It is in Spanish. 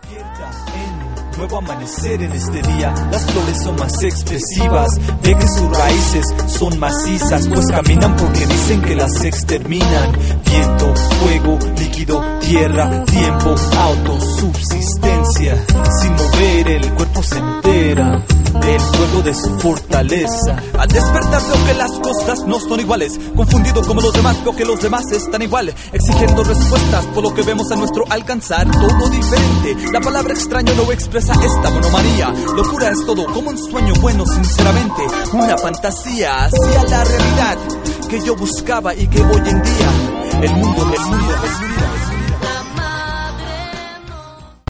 despierta en nuevo amanecer en este día. Las flores son más expresivas, ve que sus raíces son macizas, pues caminan porque dicen que las exterminan. Viento, fuego, líquido, tierra, tiempo, autosubsistencia. Sin mover el cuerpo se entera del fuego de su fortaleza. Al despertar veo que las cosas no son iguales, confundido como los demás, veo que los demás están igual, exigiendo respuestas por lo que vemos a nuestro alcanzar, todo diferente. La palabra extraño no expresa esta monomanía. Locura es todo como un sueño bueno, sinceramente, una fantasía hacia la realidad que yo buscaba y que hoy en día el mundo respira.